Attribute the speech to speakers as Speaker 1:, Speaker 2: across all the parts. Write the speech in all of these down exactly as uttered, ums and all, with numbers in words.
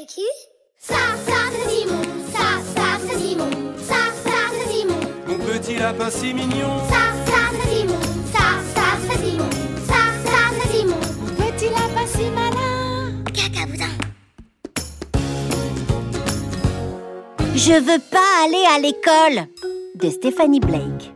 Speaker 1: C'est qui? Ça, ça, c'est Simon. Ça, ça, c'est Simon. Ça, ça, c'est Simon.
Speaker 2: Mon petit lapin si mignon.
Speaker 1: Ça, ça, c'est Simon. Ça, ça, c'est Simon. Ça, ça, c'est Simon.
Speaker 3: Mon petit lapin si malin.
Speaker 1: Cacaboudin.
Speaker 4: Je veux pas aller à l'école de Stephanie Blake.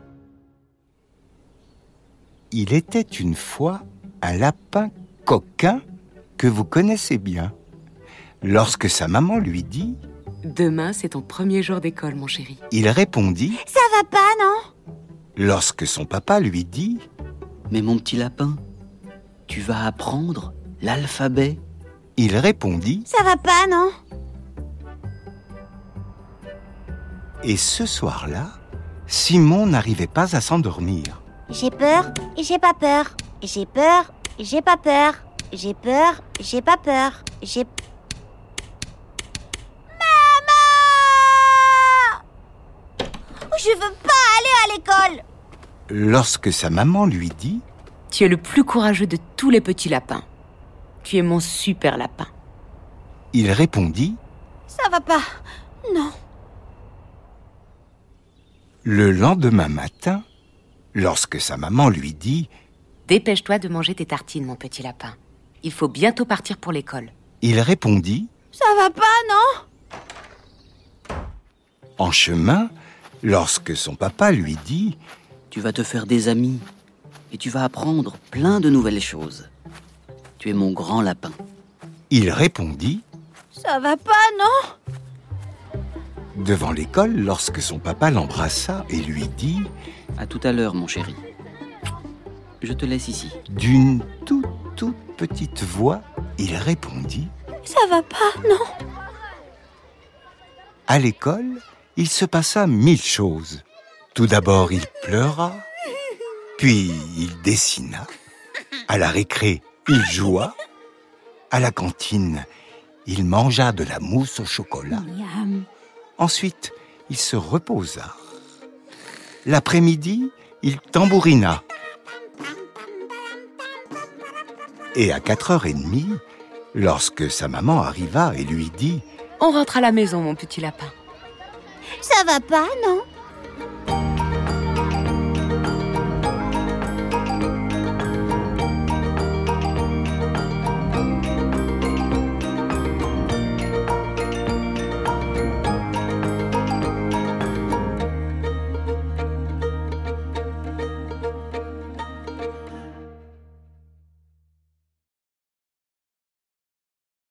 Speaker 5: Il était une fois un lapin coquin que vous connaissez bien. Lorsque sa maman lui dit
Speaker 6: « Demain, c'est ton premier jour d'école, mon chéri. »
Speaker 5: il répondit
Speaker 4: « Ça va pas, non ?»
Speaker 5: Lorsque son papa lui dit
Speaker 7: « Mais mon petit lapin, tu vas apprendre l'alphabet ?»
Speaker 5: il répondit
Speaker 4: « Ça va pas, non ?»
Speaker 5: Et ce soir-là, Simon n'arrivait pas à s'endormir.
Speaker 4: J'ai peur et j'ai pas peur. J'ai peur et j'ai pas peur. J'ai peur, j'ai pas peur. J'ai... Maman! Je veux pas aller à l'école!
Speaker 5: Lorsque sa maman lui dit
Speaker 6: « Tu es le plus courageux de tous les petits lapins. Tu es mon super lapin. »
Speaker 5: il répondit
Speaker 4: « Ça va pas, non. »
Speaker 5: Le lendemain matin, lorsque sa maman lui dit
Speaker 6: « Dépêche-toi de manger tes tartines, mon petit lapin. Il faut bientôt partir pour l'école. »
Speaker 5: il répondit
Speaker 4: « Ça va pas, non ?»
Speaker 5: En chemin, lorsque son papa lui dit
Speaker 7: « Tu vas te faire des amis et tu vas apprendre plein de nouvelles choses. Tu es mon grand lapin. »
Speaker 5: il répondit
Speaker 4: « Ça va pas, non ?»
Speaker 5: Devant l'école, lorsque son papa l'embrassa et lui dit
Speaker 7: « À tout à l'heure, mon chéri. Je te laisse ici. »
Speaker 5: D'une toute, toute petite voix, il répondit
Speaker 4: « Ça va pas, non ?»
Speaker 5: À l'école, il se passa mille choses. Tout d'abord, il pleura, puis il dessina. À la récré, il joua. À la cantine, il mangea de la mousse au chocolat.
Speaker 4: Miam.
Speaker 5: Ensuite, il se reposa. L'après-midi, il tambourina. Et à quatre heures trente, lorsque sa maman arriva et lui dit
Speaker 6: « On rentre à la maison, mon petit lapin. »
Speaker 4: Ça va pas, non ?